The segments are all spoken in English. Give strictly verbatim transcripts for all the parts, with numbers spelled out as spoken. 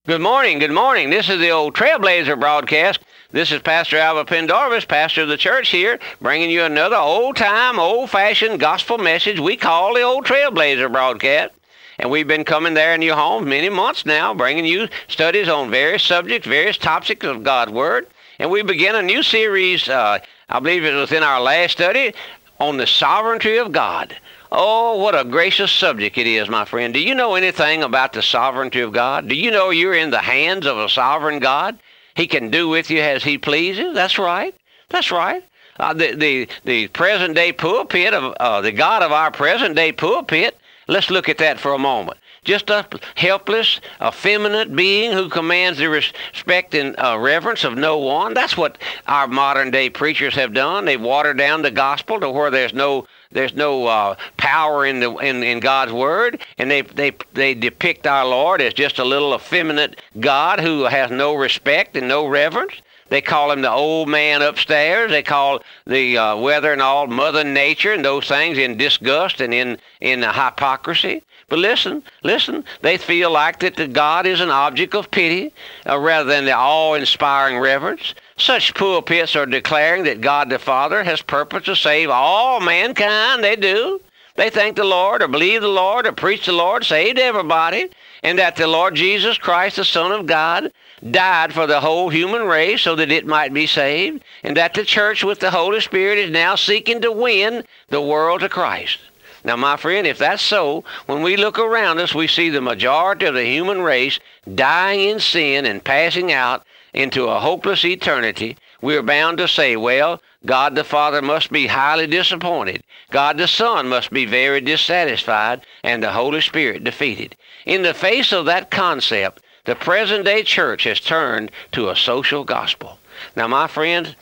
Good morning, good morning. This is the old Trailblazer broadcast. This is Pastor Alva Pendarvis, pastor of the church here, bringing you another old-time, old-fashioned gospel message we call the old Trailblazer broadcast. And we've been coming there in your home many months now, bringing you studies on various subjects, various topics of God's Word. And we begin a new series, uh, I believe it was in our last study, on the sovereignty of God. Oh, what a gracious subject it is, my friend. Do you know anything about the sovereignty of God? Do you know you're in the hands of a sovereign God? He can do with you as he pleases. That's right. That's right. Uh, the, the, the present-day pulpit, of uh, the God of our present-day pulpit, let's look at that for a moment. Just a helpless, effeminate being who commands the respect and uh, reverence of no one. That's what our modern-day preachers have done. They've watered down the gospel to where there's no There's no uh, power in the in, in God's word, and they they they depict our Lord as just a little effeminate God who has no respect and no reverence. They call him the old man upstairs. They call the uh, weather and all Mother Nature and those things in disgust and in in uh, hypocrisy. But listen, listen, they feel like that the God is an object of pity uh, rather than the awe-inspiring reverence. Such pulpits are declaring that God the Father has purpose to save all mankind. They do. They thank the Lord or believe the Lord or preach the Lord, saved everybody, and that the Lord Jesus Christ, the Son of God, died for the whole human race so that it might be saved, and that the church with the Holy Spirit is now seeking to win the world to Christ. Now, my friend, if that's so, when we look around us, we see the majority of the human race dying in sin and passing out into a hopeless eternity. We are bound to say, well, God the Father must be highly disappointed. God the Son must be very dissatisfied, and the Holy Spirit defeated. In the face of that concept, the present-day church has turned to a social gospel. Now, my friends,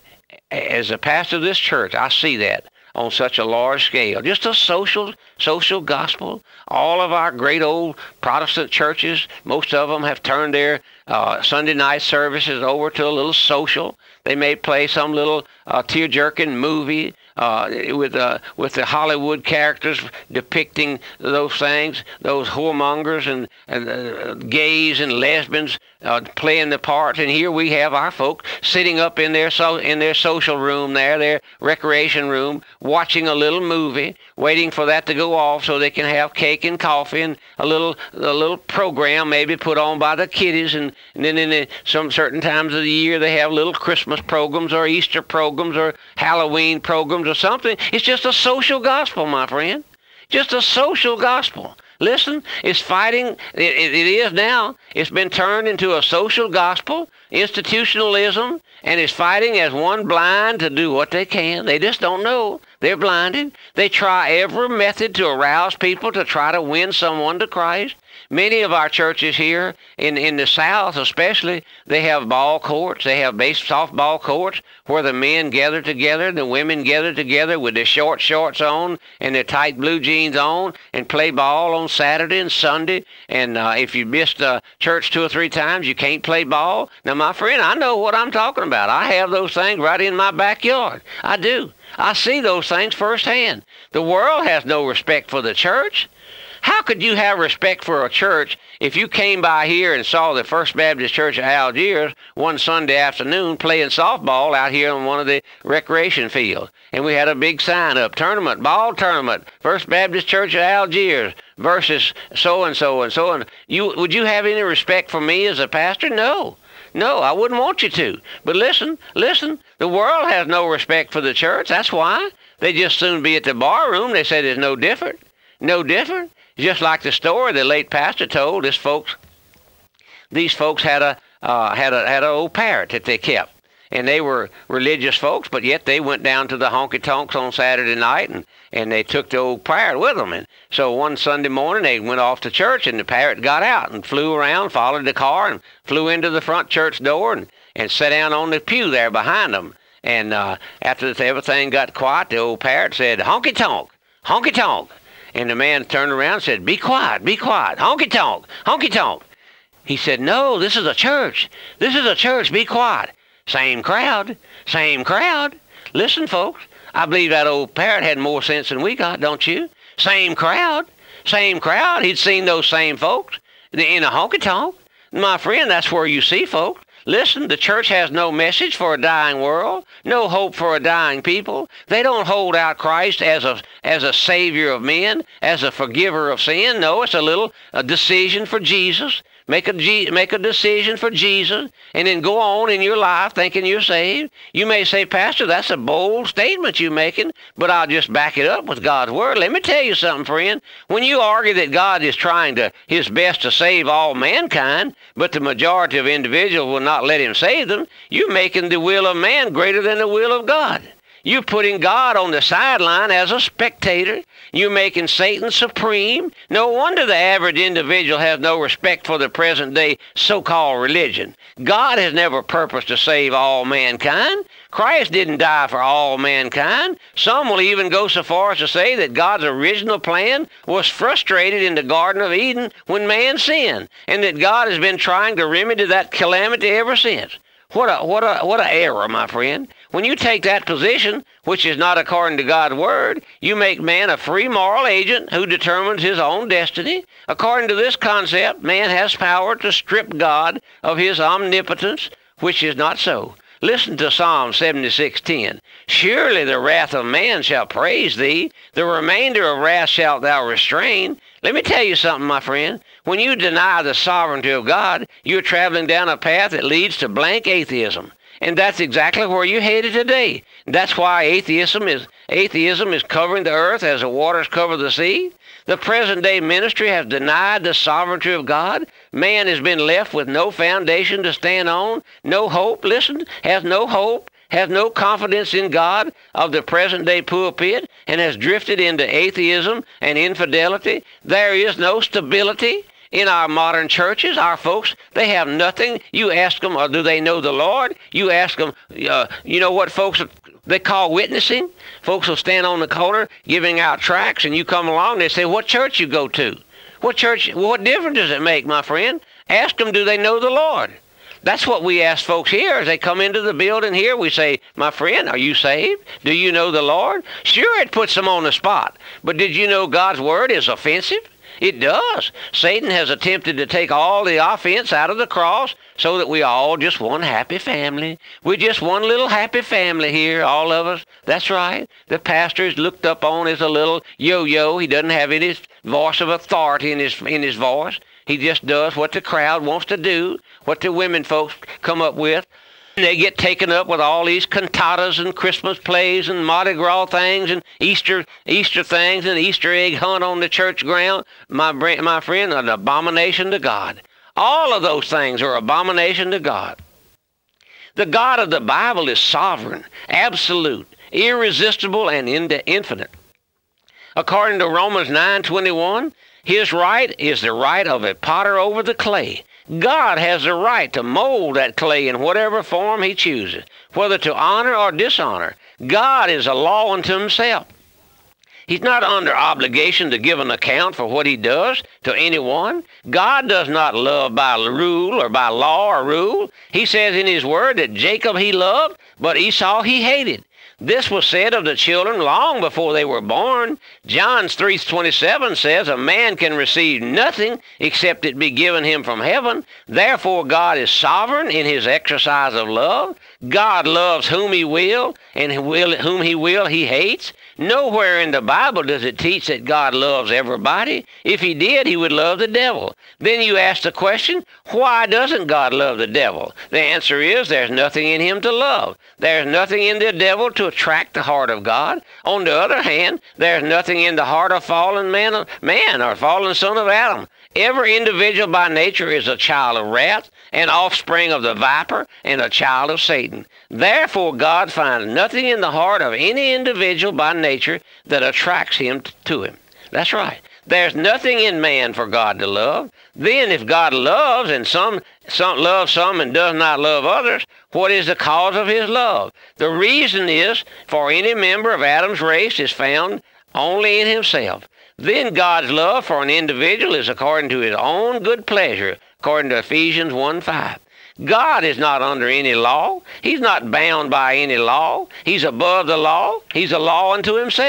as a pastor of this church, I see that on such a large scale. Just a social social gospel. All of our great old Protestant churches, most of them have turned their uh, Sunday night services over to a little social. They may play some little uh, tear-jerking movie uh, with uh, with the Hollywood characters depicting those things, those whoremongers and, and uh, gays and lesbians uh, playing the part. And here we have our folk sitting up in their so in their social room there, their recreation room, watching a little movie, waiting for that to go off so they can have cake and coffee and a little a little program maybe put on by the kiddies. And, and then in the, some certain times of the year they have little Christmas programs or Easter programs or Halloween programs or something. It's just a social gospel, my friend. Just a social gospel. Listen, it's fighting, it, it, it is now. It's been turned into a social gospel, institutionalism, and it's fighting as one blind to do what they can. They just don't know. They're blinded. They try every method to arouse people to try to win someone to Christ. Many of our churches here, in, in the South especially, they have ball courts. They have base softball courts where the men gather together, the women gather together with their short shorts on and their tight blue jeans on and play ball on Saturday and Sunday. And uh, if you missed uh, church two or three times, you can't play ball. Now, my friend, I know what I'm talking about. I have those things right in my backyard. I do. I see those things firsthand. The world has no respect for the church. How could you have respect for a church if you came by here and saw the First Baptist Church of Algiers one Sunday afternoon playing softball out here on one of the recreation fields? And we had a big sign up, tournament, ball tournament, First Baptist Church of Algiers versus so-and-so and so on. You, would you have any respect for me as a pastor? No. No, I wouldn't want you to. But listen, listen, the world has no respect for the church. That's why. They just soon be at the bar room. They say there's no different. No different. Just like the story the late pastor told, this folks, these folks had a uh, had a had an old parrot that they kept, and they were religious folks, but yet they went down to the honky tonks on Saturday night, and and they took the old parrot with them. And so one Sunday morning they went off to church, and the parrot got out and flew around, followed the car, and flew into the front church door and and sat down on the pew there behind them. And uh, after everything got quiet, the old parrot said, "Honky tonk, honky tonk." And the man turned around and said, "Be quiet, be quiet, honky-tonk, honky-tonk." He said, "No, this is a church. This is a church, be quiet." Same crowd, same crowd. Listen, folks, I believe that old parrot had more sense than we got, don't you? Same crowd, same crowd. He'd seen those same folks in a honky-tonk. My friend, that's where you see folks. Listen, the church has no message for a dying world, no hope for a dying people. They don't hold out Christ as a as a savior of men, as a forgiver of sin. No, it's a little a decision for Jesus. Make a, G, make a decision for Jesus, and then go on in your life thinking you're saved. You may say, Pastor, that's a bold statement you're making, but I'll just back it up with God's word. Let me tell you something, friend. When you argue that God is trying to his best to save all mankind, but the majority of individuals will not let him save them, you're making the will of man greater than the will of God. You're putting God on the sideline as a spectator. You're making Satan supreme. No wonder the average individual has no respect for the present day so-called religion. God has never purposed to save all mankind. Christ didn't die for all mankind. Some will even go so far as to say that God's original plan was frustrated in the Garden of Eden when man sinned, and that God has been trying to remedy that calamity ever since. What a what a what a error, my friend. When you take that position, which is not according to God's word, you make man a free moral agent who determines his own destiny. According to this concept, man has power to strip God of his omnipotence, which is not so. Listen to Psalm seventy-six ten. Surely the wrath of man shall praise thee, the remainder of wrath shalt thou restrain. Let me tell you something, my friend. When you deny the sovereignty of God, you're traveling down a path that leads to blank atheism. And that's exactly where you're headed today. That's why atheism is atheism is covering the earth as the waters cover the sea. The present-day ministry has denied the sovereignty of God. Man has been left with no foundation to stand on, no hope, listen, has no hope, has no confidence in God of the present-day pulpit, and has drifted into atheism and infidelity. There is no stability in our modern churches. Our folks, they have nothing. You ask them, or do they know the Lord? You ask them, uh, you know what folks they call witnessing? Folks will stand on the corner giving out tracts, and you come along, they say, what church you go to? What church, what difference does it make, my friend? Ask them, do they know the Lord? That's what we ask folks here as they come into the building here. We say, my friend, are you saved? Do you know the Lord? Sure, it puts them on the spot. But did you know God's word is offensive? It does. Satan has attempted to take all the offense out of the cross so that we are all just one happy family. We're just one little happy family here, all of us. That's right. The pastor is looked up on as a little yo-yo. He doesn't have any voice of authority in his, in his voice. He just does what the crowd wants to do, what the women folks come up with. They get taken up with all these cantatas and Christmas plays and Mardi Gras things and Easter Easter things and Easter egg hunt on the church ground. My, my friend, an abomination to God. All of those things are abomination to God. The God of the Bible is sovereign, absolute, irresistible, and infinite. According to Romans nine twenty-one, his right is the right of a potter over the clay. God has the right to mold that clay in whatever form he chooses, whether to honor or dishonor. God is a law unto himself. He's not under obligation to give an account for what he does to anyone. God does not love by rule or by law or rule. He says in his word that Jacob he loved, but Esau he hated. This was said of the children long before they were born. John three twenty-seven says, a man can receive nothing except it be given him from heaven. Therefore, God is sovereign in his exercise of love. God loves whom he will, and whom he will he hates. Nowhere in the Bible does it teach that God loves everybody. If he did, he would love the devil. Then you ask the question, why doesn't God love the devil? The answer is there's nothing in him to love. There's nothing in the devil to attract the heart of God. On the other hand, there's nothing in the heart of fallen man, man or fallen son of Adam. Every individual by nature is a child of wrath, an offspring of the viper, and a child of Satan. Therefore, God finds nothing in the heart of any individual by nature that attracts him to him. That's right. There's nothing in man for God to love. Then if God loves and some, some loves some and does not love others, what is the cause of his love? The reason is for any member of Adam's race is found only in himself. Then God's love for an individual is according to his own good pleasure, according to Ephesians one five. God is not under any law. He's not bound by any law. He's above the law. He's a law unto himself.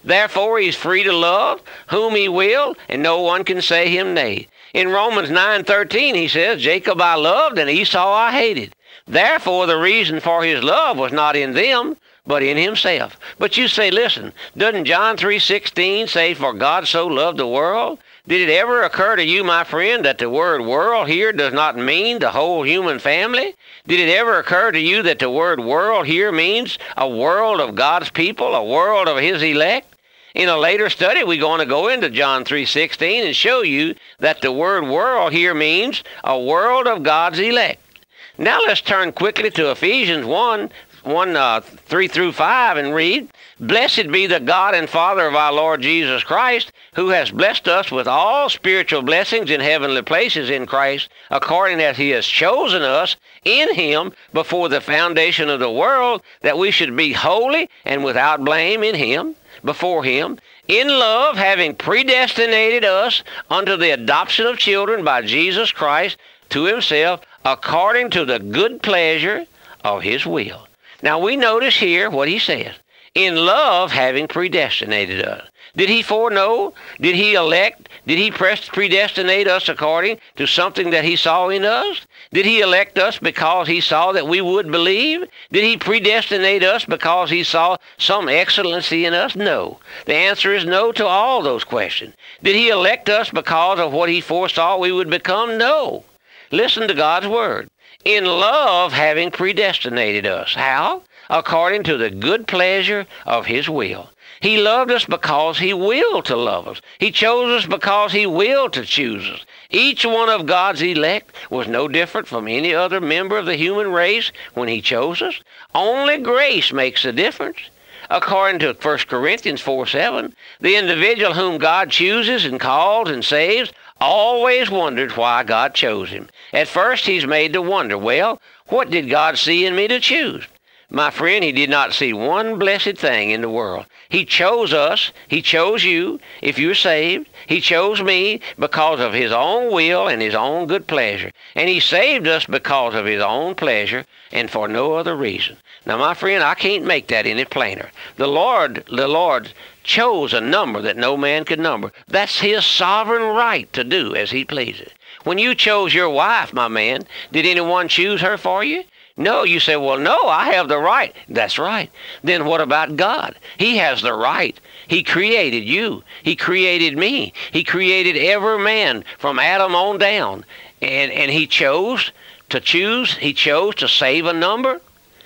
Therefore he's free to love whom he will, and no one can say him nay. In Romans nine thirteen he says, Jacob I loved, and Esau I hated. Therefore the reason for his love was not in them, but in himself. But you say, listen, doesn't John three sixteen say, for God so loved the world? Did it ever occur to you, my friend, that the word world here does not mean the whole human family? Did it ever occur to you that the word world here means a world of God's people, a world of his elect? In a later study, we're going to go into John three sixteen and show you that the word world here means a world of God's elect. Now let's turn quickly to Ephesians one, one uh, three through five and read, Blessed be the God and Father of our Lord Jesus Christ, who has blessed us with all spiritual blessings in heavenly places in Christ, according as he has chosen us in him before the foundation of the world, that we should be holy and without blame in him, before him, in love, having predestinated us unto the adoption of children by Jesus Christ to himself, according to the good pleasure of his will. Now we notice here what he says. In love, having predestinated us. Did he foreknow? Did he elect? Did he predestinate us according to something that he saw in us? Did he elect us because he saw that we would believe? Did he predestinate us because he saw some excellency in us? No. The answer is no to all those questions. Did he elect us because of what he foresaw we would become? No. Listen to God's word. In love, having predestinated us. How? According to the good pleasure of his will. He loved us because he willed to love us. He chose us because he willed to choose us. Each one of God's elect was no different from any other member of the human race when he chose us. Only grace makes a difference. According to First Corinthians four seven, the individual whom God chooses and calls and saves always wondered why God chose him. At first he's made to wonder, well, what did God see in me to choose? My friend, he did not see one blessed thing in the world. He chose us. He chose you if you're saved. He chose me because of his own will and his own good pleasure. And he saved us because of his own pleasure and for no other reason. Now, my friend, I can't make that any plainer. The Lord, the Lord chose a number that no man could number. That's his sovereign right to do as he pleases. When you chose your wife, my man, did anyone choose her for you? No, you say, well, no, I have the right. That's right. Then what about God? He has the right. He created you. He created me. He created every man from Adam on down. And, and he chose to choose. He chose to save a number.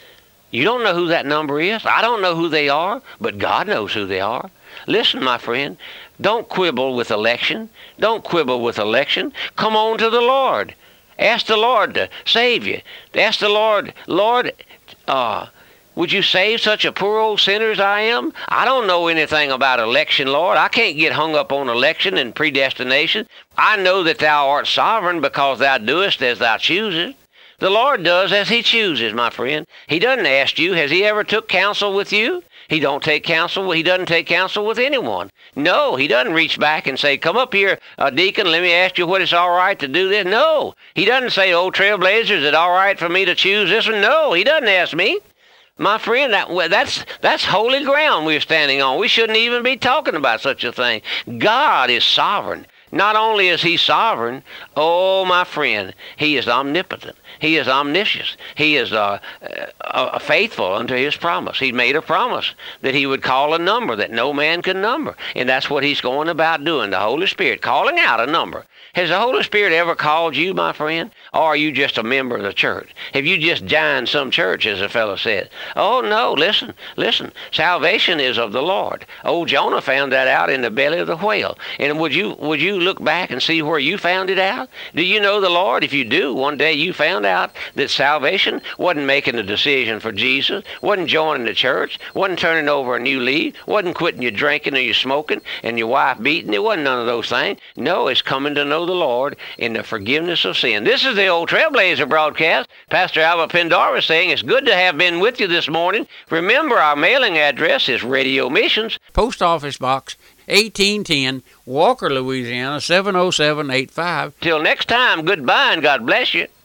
You don't know who that number is. I don't know who they are, but God knows who they are. Listen, my friend, don't quibble with election. Don't quibble with election. Come on to the Lord. Ask the Lord to save you. Ask the Lord, Lord, uh, would you save such a poor old sinner as I am? I don't know anything about election, Lord. I can't get hung up on election and predestination. I know that thou art sovereign because thou doest as thou choosest. The Lord does as he chooses, my friend. He doesn't ask you, has he ever took counsel with you? He don't take counsel. He doesn't take counsel with anyone. No, he doesn't reach back and say, come up here, uh, deacon, let me ask you what it's all right to do this. No, he doesn't say, oh, Trailblazer, is it all right for me to choose this one? No, he doesn't ask me. My friend, that, that's, that's holy ground we're standing on. We shouldn't even be talking about such a thing. God is sovereign. Not only is he sovereign, oh, my friend, he is omnipotent. He is omniscient. He is uh, uh, faithful unto his promise. He made a promise that he would call a number that no man could number. And that's what he's going about doing, the Holy Spirit, calling out a number. Has the Holy Spirit ever called you, my friend? Or are you just a member of the church? Have you just joined some church, as a fellow said? Oh, no, listen, listen. Salvation is of the Lord. Old Jonah found that out in the belly of the whale. And would you would you look back and see where you found it out? Do you know the Lord? If you do, one day you found out that salvation wasn't making a decision for Jesus, wasn't joining the church, wasn't turning over a new leaf, wasn't quitting your drinking or your smoking and your wife beating. It wasn't none of those things. No, it's coming to know the Lord in the forgiveness of sin. This is the Old Trailblazer broadcast. Pastor Albert Pendarvis saying it's good to have been with you this morning. Remember, our mailing address is Radio Missions, Post Office Box eighteen ten, Walker, Louisiana seven oh seven eight five. Till next time, goodbye and God bless you.